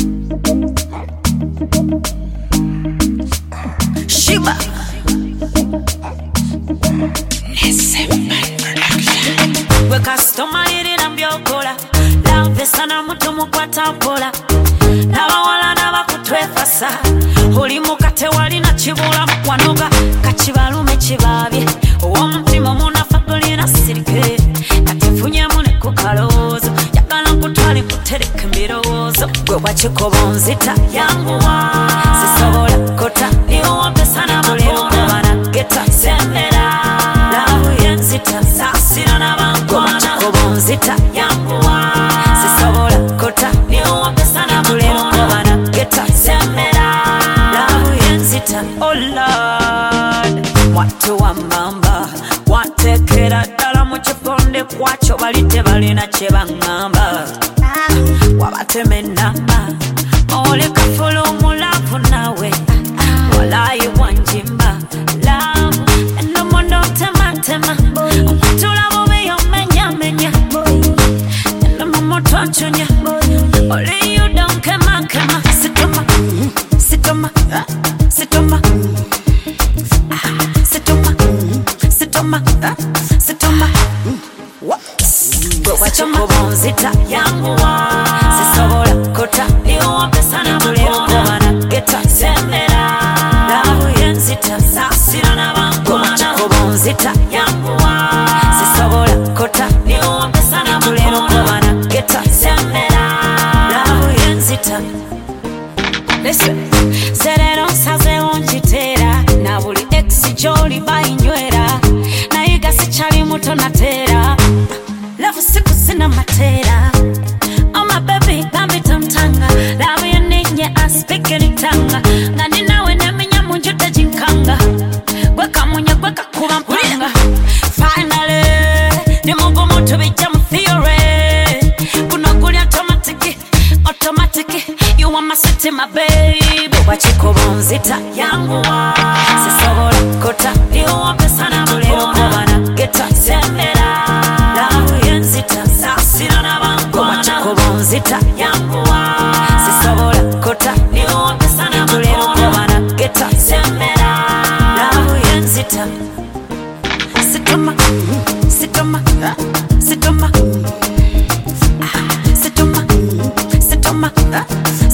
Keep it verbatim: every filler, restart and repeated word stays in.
Shiba we customer iri nambyokola love sana mutu mukwata mpola nabawala nabakutwefasa oli mukate wali na kibula wanoga kakibalume kibabye owomutima munafagulina sirike katifunyemu ne kukaloozo yagala nkutwale kutereka embirowoozo gwe bwakikobonzita yanguwa sisobola kota niwo pesa n'amakono banageta sembera labu yenzita sasira n'abankwana bwakikobonzita yanguwa sisobola kota niwo pesa n'amakono banageta sembera labu yenzita. Oh Lord, watu wa mamba watekera ddala mu kiponde kwakyo bali tebalina kye baŋŋamba wabatema ennamba oleka fula omulavu nawe walayi wanjimba lavu ennomondo tematema omutula bubi yomenyamenya ennomomo twanconya oliyo donkemakema sitoma sitoma sitoma sitoma sitoma sitoma bwakikobonzita yanguwa sisobola kota niwo pesa n'amakono banageta sembera labu yenzita sasira n'abankwana bwakikobonzita yanguwa sisobola kota niwo pesa n'amakono banageta sembera labu yenzita. Listen, serero nsazeewo nkiteera na buli ex gy'oli bayinywera naye sikyali muto nateera love siku sina mateera oh my baby gambi tamtanga love yeninye aspike litanga nga ninawe nemenya munjude jinkanga gwe kamunya gwe kakuba mpanga finally ni mungu mutu bijja mu theory kuno guli automatic automatic you want my city my baby bwakikobonzita yanguwa sisobola kota niwo pesa n'amakono banageta sembera labu yenzita sasira n'abankwana bwakikobonzita yanguwa sisobola kota niwo pesa n'amakono banageta sembera labu yenzita. Sitoma sitoma sitoma sitoma sitoma